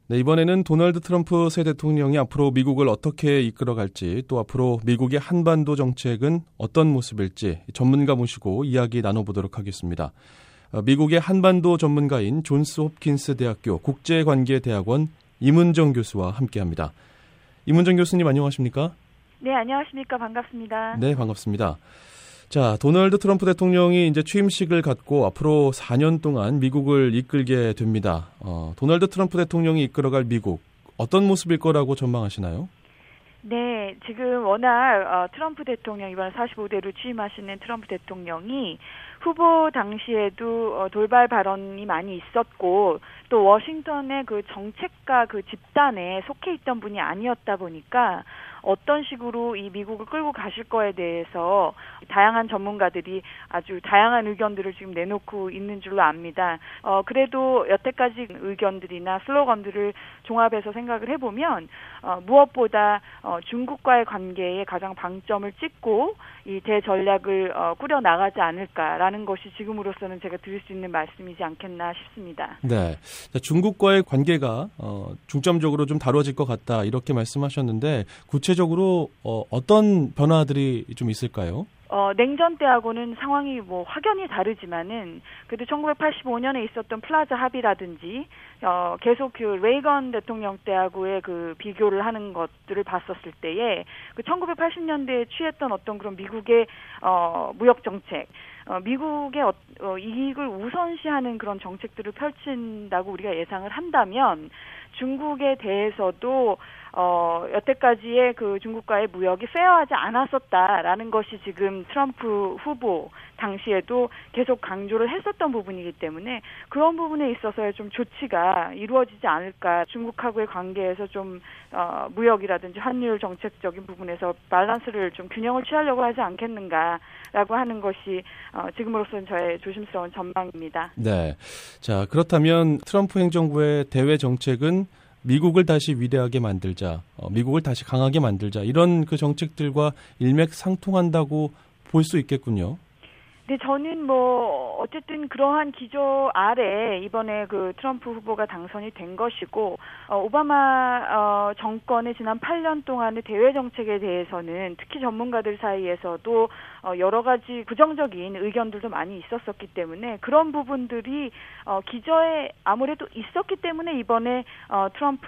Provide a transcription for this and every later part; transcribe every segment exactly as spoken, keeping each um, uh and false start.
네, 이번에는 도널드 트럼프 새 대통령이 앞으로 미국을 어떻게 이끌어갈지, 또 앞으로 미국의 한반도 정책은 어떤 모습일지 전문가 모시고 이야기 나눠보도록 하겠습니다. 미국의 한반도 전문가인 존스 홉킨스 대학교 국제관계대학원 이문정 교수와 함께합니다. 이문정 교수님 안녕하십니까? 네, 안녕하십니까? 반갑습니다. 네, 반갑습니다. 자, 도널드 트럼프 대통령이 이제 취임식을 갖고 앞으로 사 년 동안 미국을 이끌게 됩니다. 어, 도널드 트럼프 대통령이 이끌어갈 미국, 어떤 모습일 거라고 전망하시나요? 네, 지금 워낙 어, 트럼프 대통령, 이번 사십오 대로 취임하시는 트럼프 대통령이 후보 당시에도 어, 돌발 발언이 많이 있었고, 또 워싱턴의 그 정책가 그 집단에 속해 있던 분이 아니었다 보니까 어떤 식으로 이 미국을 끌고 가실 거에 대해서 다양한 전문가들이 아주 다양한 의견들을 지금 내놓고 있는 줄로 압니다. 어, 그래도 여태까지 의견들이나 슬로건들을 종합해서 생각을 해보면 어, 무엇보다 어, 중국과의 관계에 가장 방점을 찍고 이 대전략을 어, 꾸려나가지 않을까라는 것이 지금으로서는 제가 드릴 수 있는 말씀이지 않겠나 싶습니다. 네, 자, 중국과의 관계가 어, 중점적으로 좀 다뤄질 것 같다 이렇게 말씀하셨는데 구체적으로 어, 어떤 변화들이 좀 있을까요? 어, 냉전 때하고는 상황이 뭐 확연히 다르지만은 그래도 천구백팔십오 년에 있었던 플라자 합의라든지 어, 계속 그 레이건 대통령 때하고의 그 비교를 하는 것들을 봤었을 때에 그 천구백팔십 년대에 취했던 어떤 그런 미국의 어, 무역 정책, 어, 미국의 어, 어, 이익을 우선시하는 그런 정책들을 펼친다고 우리가 예상을 한다면 중국에 대해서도 어, 여태까지의 그 중국과의 무역이 페어하지 않았었다라는 것이 지금 트럼프 후보 당시에도 계속 강조를 했었던 부분이기 때문에 그런 부분에 있어서의 좀 조치가 이루어지지 않을까. 중국하고의 관계에서 좀 어, 무역이라든지 환율 정책적인 부분에서 밸런스를 좀 균형을 취하려고 하지 않겠는가라고 하는 것이 어, 지금으로서는 저의 조심스러운 전망입니다. 네, 자 그렇다면 트럼프 행정부의 대외 정책은 미국을 다시 위대하게 만들자, 어, 미국을 다시 강하게 만들자 이런 그 정책들과 일맥상통한다고 볼 수 있겠군요. 네, 저는 뭐 어쨌든 그러한 기조 아래 이번에 그 트럼프 후보가 당선이 된 것이고 어, 오바마 어, 정권의 지난 팔 년 동안의 대외 정책에 대해서는 특히 전문가들 사이에서도 어, 여러 가지 부정적인 의견들도 많이 있었었기 때문에 그런 부분들이 어, 기저에 아무래도 있었기 때문에 이번에 어, 트럼프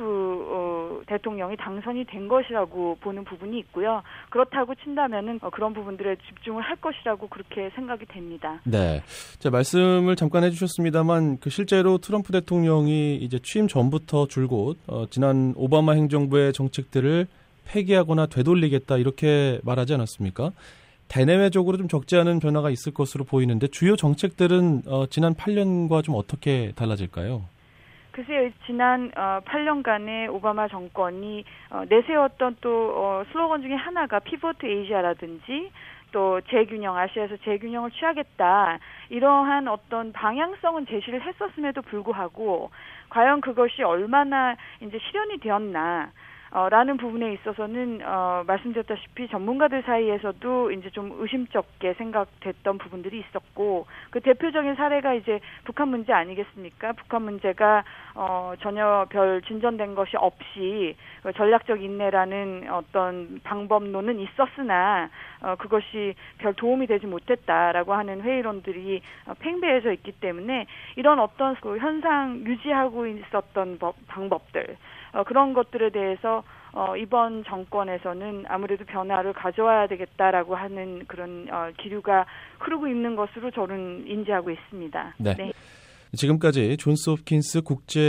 어, 대통령이 당선이 된 것이라고 보는 부분이 있고요. 그렇다고 친다면은 어, 그런 부분들에 집중을 할 것이라고 그렇게 생각이 됩니다. 네, 자 말씀을 잠깐 해주셨습니다만 그 실제로 트럼프 대통령이 이제 취임 전부터 줄곧 어, 지난 오바마 행정부의 정책들을 폐기하거나 되돌리겠다 이렇게 말하지 않았습니까? 대내외적으로 좀 적지 않은 변화가 있을 것으로 보이는데 주요 정책들은 어, 지난 팔 년과 좀 어떻게 달라질까요? 글쎄요, 지난 어, 팔 년간의 오바마 정권이 어, 내세웠던 또 어, 슬로건 중에 하나가 피보트 에이지아라든지 또 재균형, 아시아에서 재균형을 취하겠다. 이러한 어떤 방향성은 제시를 했었음에도 불구하고 과연 그것이 얼마나 이제 실현이 되었나. 어, 라는 부분에 있어서는 어, 말씀드렸다시피 전문가들 사이에서도 이제 좀 의심쩍게 생각됐던 부분들이 있었고 그 대표적인 사례가 이제 북한 문제 아니겠습니까? 북한 문제가 어, 전혀 별 진전된 것이 없이 전략적 인내라는 어떤 방법론은 있었으나 어, 그것이 별 도움이 되지 못했다라고 하는 회의론들이 어, 팽배해져 있기 때문에 이런 어떤 그 현상 유지하고 있었던 법, 방법들 어, 그런 것들에 대해서 어, 이번 정권에서는 아무래도 변화를 가져와야 되겠다라고 하는 그런 어, 기류가 흐르고 있는 것으로 저는 인지하고 있습니다. 네. 네. 지금까지 존스 홉킨스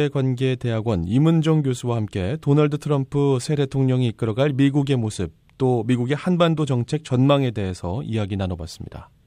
국제관계대학원 이문정 교수와 함께 도널드 트럼프 새 대통령이 이끌어갈 미국의 모습, 또 미국의 한반도 정책 전망에 대해서 이야기 나눠봤습니다.